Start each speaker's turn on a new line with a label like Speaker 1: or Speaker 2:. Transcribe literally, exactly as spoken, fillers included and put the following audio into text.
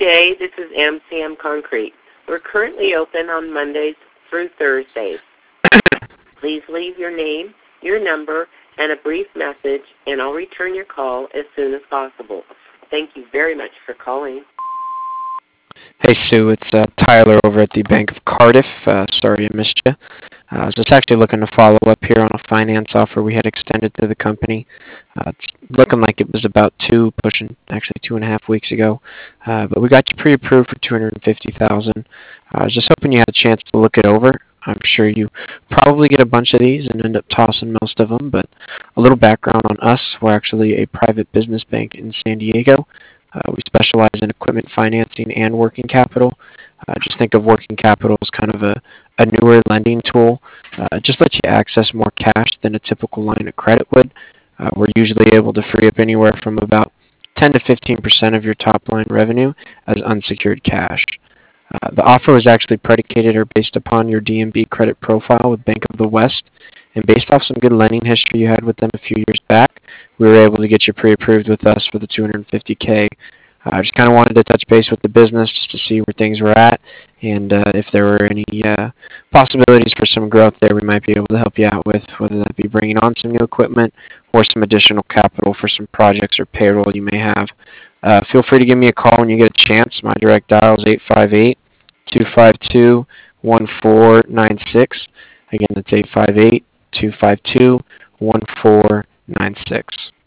Speaker 1: day. This is M C M Concrete. We're currently open on Mondays through Thursdays. Please leave your name, your number, and a brief message, and I'll return your call as soon as possible. Thank you very much for calling.
Speaker 2: Hey, Sue, it's uh, Tyler over at the Bank of Cardiff. Uh, sorry I missed you. Uh, I was just actually looking to follow up here on a finance offer we had extended to the company. Uh, it's looking like it was about two, pushing actually two and a half weeks ago. Uh, but we got you pre-approved for two hundred fifty thousand dollars. Uh, I was just hoping you had a chance to look it over. I'm sure you probably get a bunch of these and end up tossing most of them, but a little background on us. We're actually a private business bank in San Diego. Uh, we specialize in equipment financing and working capital. Uh, just think of working capital as kind of a, a newer lending tool. Uh, it just lets you access more cash than a typical line of credit would. Uh, we're usually able to free up anywhere from about ten to fifteen percent of your top line revenue as unsecured cash. Uh, the offer was actually predicated or based upon your D M B credit profile with Bank of the West, and based off some good lending history you had with them a few years back, we were able to get you pre-approved with us for the two hundred fifty K. I uh, just kind of wanted to touch base with the business just to see where things were at, and uh, if there were any uh, possibilities for some growth there we might be able to help you out with, whether that be bringing on some new equipment or some additional capital for some projects or payroll you may have. Uh, feel free to give me a call when you get a chance. My direct dial is eight five eight, two five two, one four nine six. Again, that's eight five eight, two five two, one four nine six.